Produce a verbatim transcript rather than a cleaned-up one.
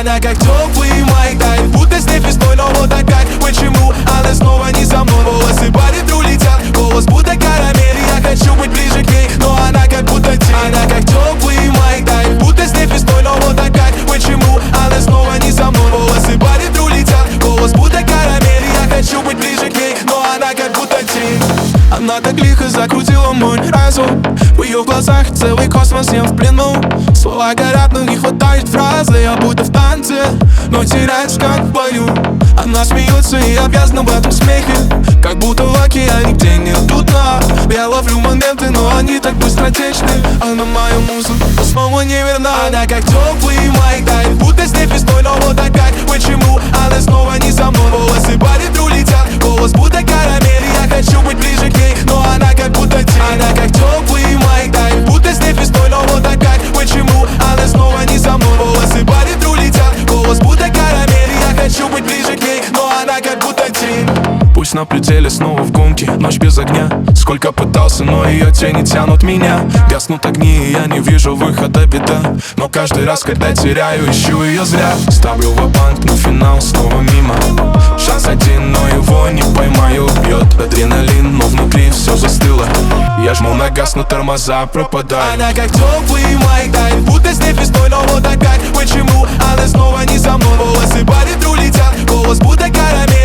Она как теплый май, тает, будто снег весной. Но вот опять почему она снова не за мной? Волосы по ветру летят, голос будто карамель. Я хочу быть ближе к ней, но она как будто тень. Она как теплый май, тает, будто снег весной. Но вот опять почему она снова не за мной? Волосы по ветру летят, голос будто карамель. Я хочу быть ближе к ней, но она как будто тень. Она так лихо закрутила мой разум. В ее глазах целый космос, я в плену. Слова горят, но не хватает фразы. Я будто в танце, но теряюсь как в бою. Она смеется, и я обвязан в этом смехе. Как будто в океане, где нет дна. Я ловлю моменты, но они так быстротечны. Она моя муза, снова не верна. Она как теплый май, тает, будто снег весной. Но вот опять почему она снова не за мной? Волосы по ветру летят, голос будто карамель. Я хочу быть ближе к ней, но она как будто тень. Она как теплый май, тает, будто снег весной. Но вот опять почему она снова не за мной? Волосы по ветру летят, голос будто карамель. Я хочу быть ближе к ней, но она как будто тень. Пусть на пределе снова в гонке, ночь без огня. Сколько пытался, но ее тени тянут меня. Гаснут огни, и я не вижу выхода, беда. Но каждый раз, когда теряю, ищу ее зря. Ставлю ва-банк, но финал снова мимо. Шанс один, но его не поймаю. Бьет адреналин, но внутри все застыло. Я жму на газ, но тормоза пропадают. Она как теплый май, тает, будто снег весной. Но вот опять почему она снова не за мной? Волосы по ветру летят, голос будто карамель.